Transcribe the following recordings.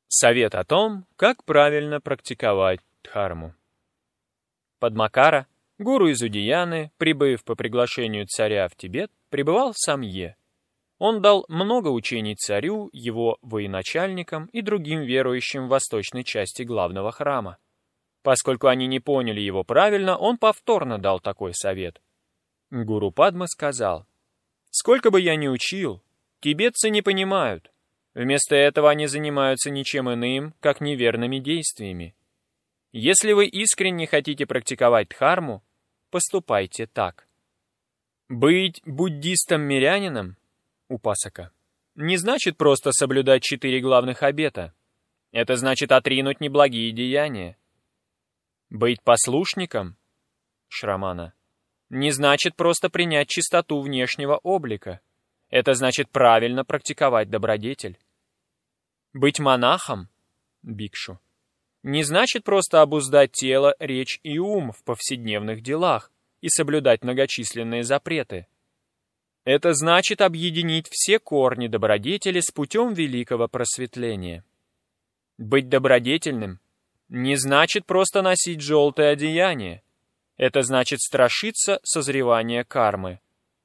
Совет о том, как правильно практиковать дхарму. Падмакара, гуру из Удияны, прибыв по приглашению царя в Тибет, пребывал в Самье. Он дал много учений царю, его военачальникам и другим верующим в восточной части главного храма. Поскольку они не поняли его правильно, он повторно дал такой совет. Гуру Падма сказал: «Сколько бы я ни учил, тибетцы не понимают. Вместо этого они занимаются ничем иным, как неверными действиями. Если вы искренне хотите практиковать дхарму, поступайте так. Быть буддистом-мирянином, упасака, не значит просто соблюдать 4 главных обета. Это значит отринуть неблагие деяния. Быть послушником, шрамана, не значит просто принять чистоту внешнего облика. Это значит правильно практиковать добродетель. Быть монахом, бикшу, не значит просто обуздать тело, речь и ум в повседневных делах и соблюдать многочисленные запреты. Это значит объединить все корни добродетели с путем великого просветления. Быть добродетельным не значит просто носить желтое одеяние. Это значит страшиться созревания кармы.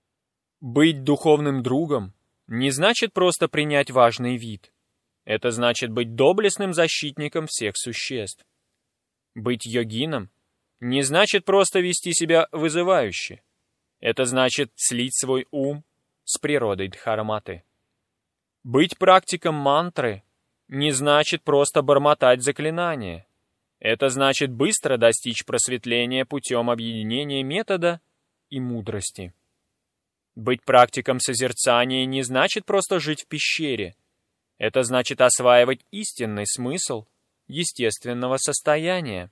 Быть духовным другом не значит просто принять важный вид. Это значит быть доблестным защитником всех существ. Быть йогином не значит просто вести себя вызывающе. Это значит слить свой ум с природой дхарматы. Быть практиком мантры не значит просто бормотать заклинания. Это значит быстро достичь просветления путем объединения метода и мудрости. Быть практиком созерцания не значит просто жить в пещере. Это значит осваивать истинный смысл естественного состояния.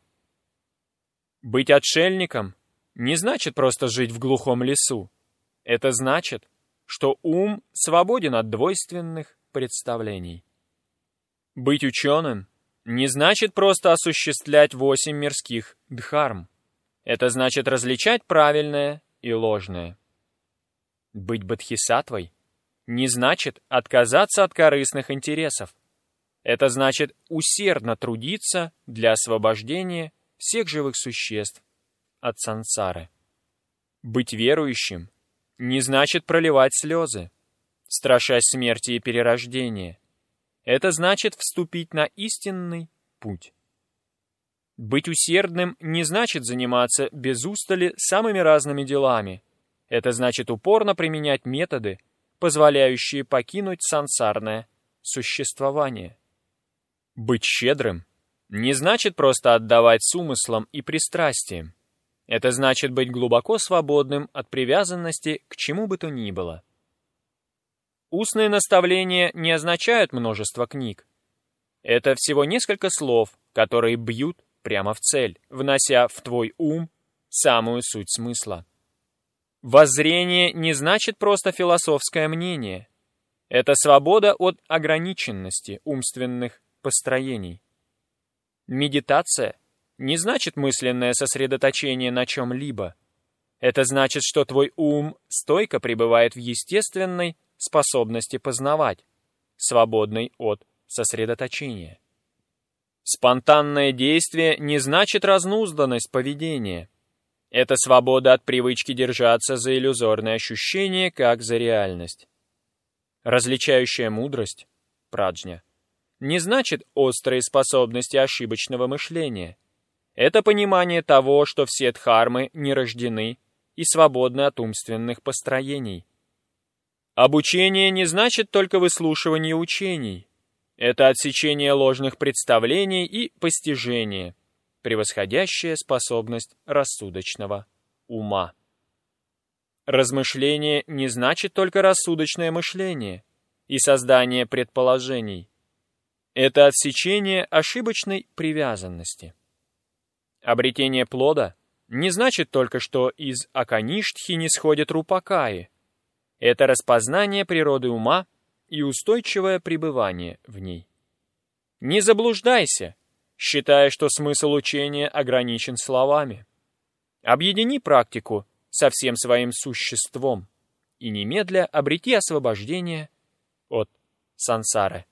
Быть отшельником не значит просто жить в глухом лесу. Это значит, что ум свободен от двойственных представлений. Быть ученым не значит просто осуществлять 8 мирских дхарм. Это значит различать правильное и ложное. Быть бодхисаттвой не значит отказаться от корыстных интересов. Это значит усердно трудиться для освобождения всех живых существ от сансары. Быть верующим не значит проливать слезы, страшась смерти и перерождения. Это значит вступить на истинный путь. Быть усердным не значит заниматься без устали самыми разными делами. Это значит упорно применять методы, позволяющие покинуть сансарное существование. Быть щедрым не значит просто отдавать с умыслом и пристрастием. Это значит быть глубоко свободным от привязанности к чему бы то ни было. Устные наставления не означают множество книг. Это всего несколько слов, которые бьют прямо в цель, внося в твой ум самую суть смысла. Воззрение не значит просто философское мнение. Это свобода от ограниченности умственных построений. Медитация не значит мысленное сосредоточение на чем-либо. Это значит, что твой ум стойко пребывает в естественной способности познавать, свободной от сосредоточения. Спонтанное действие не значит разнузданность поведения. Это свобода от привычки держаться за иллюзорные ощущения, как за реальность. Различающая мудрость, праджня, не значит острые способности ошибочного мышления. Это понимание того, что все дхармы не рождены и свободны от умственных построений. Обучение не значит только выслушивание учений. Это отсечение ложных представлений и постижение, превосходящая способность рассудочного ума. Размышление не значит только рассудочное мышление и создание предположений. Это отсечение ошибочной привязанности. Обретение плода не значит только, что из Акаништхи не сходят рупакаи. Это распознание природы ума и устойчивое пребывание в ней. Не заблуждайся, считая, что смысл учения ограничен словами. Объедини практику со всем своим существом и немедля обрети освобождение от сансары.